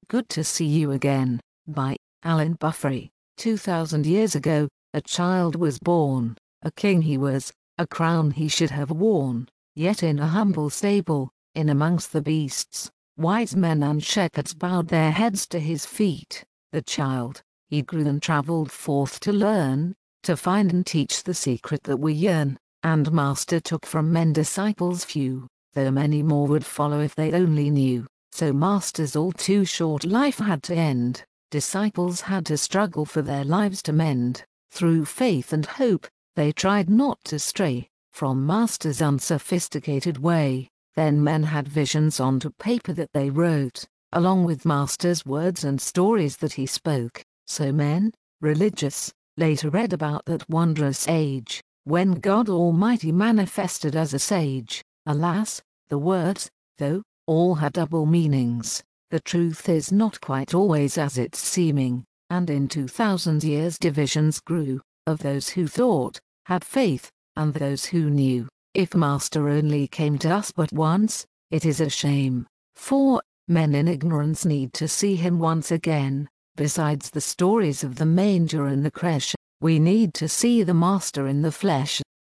Good to See You Again, by Alan Buffrey. 2000 years ago, a child was born, a king he was, a crown he should have worn, yet in a humble stable, in amongst the beasts, wise men and shepherds bowed their heads to his feet. The child, he grew and travelled forth to learn, to find and teach the secret that we yearn, and Master took from men disciples few, though many more would follow if they only knew. So Master's all too short life had to end, disciples had to struggle for their lives to mend. Through faith and hope, they tried not to stray from Master's unsophisticated way. Then men had visions onto paper that they wrote, along with Master's words and stories that he spoke. So men, religious, later read about that wondrous age, when God Almighty manifested as a sage. Alas, the words, though all had double meanings, the truth is not quite always as it's seeming, and in 2000 years divisions grew, of those who thought, had faith, and those who knew. If Master only came to us but once, it is a shame, for men in ignorance need to see him once again. Besides the stories of the manger and the creche, we need to see the Master in the flesh.